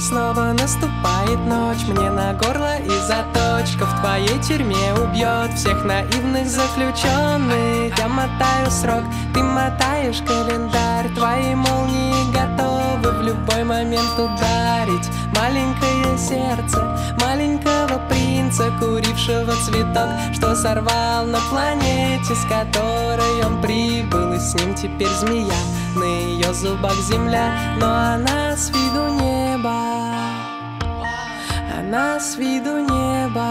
Снова наступает ночь, мне на горло и заточка. В твоей тюрьме убьет всех наивных заключенных. Я мотаю срок, ты мотаешь календарь. Твои молнии готовы в любой момент ударить. Маленькое сердце маленького принца, курившего цветок, что сорвал на планете, с которой он прибыл. И с ним теперь змея, на ее зубах земля, но она с виду небо, она с виду небо.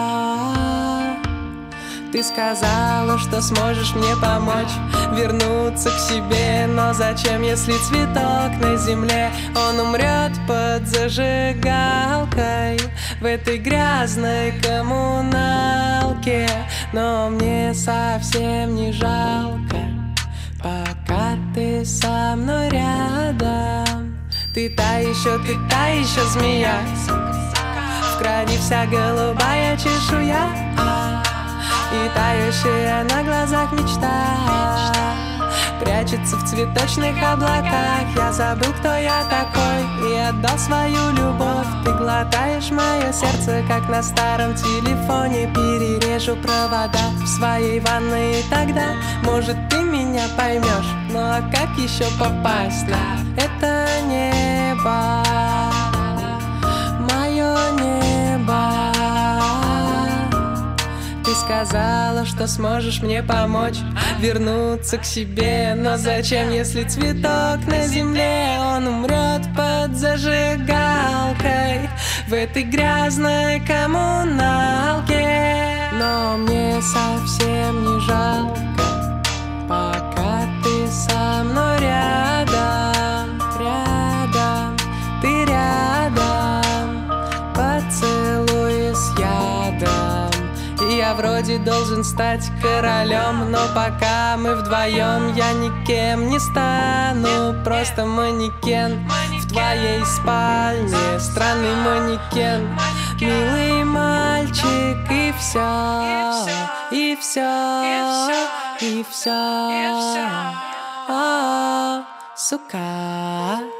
Ты сказала, что сможешь мне помочь вернуться к себе, но зачем, если цветок на земле? Он умрет под зажигалкой в этой грязной коммуналке. Но мне совсем не жалко, пока ты со мной рядом. Ты та еще змея, в крови вся голубая чешуя, и тающая на глазах мечта прячется в цветочных облаках. Я забыл, кто я такой, и отдал свою любовь. Ты глотаешь мое сердце, как на старом телефоне. Перережу провода в своей ванной, и тогда, может, ты меня поймешь. Ну а как еще попасть на это небо, мое небо? Ты сказала, что сможешь мне помочь вернуться к себе, но зачем, если цветок на земле? Он умрет под зажигалкой в этой грязной коммуналке. Но мне совсем не жалко, пока ты со мной рядом, рядом, ты рядом. Поцелуй с ядом. Я вроде должен стать королем, но пока мы вдвоем, я никем не стану. Просто манекен в твоей спальне, странный манекен, милый мальчик, и все, и все, и все, сука.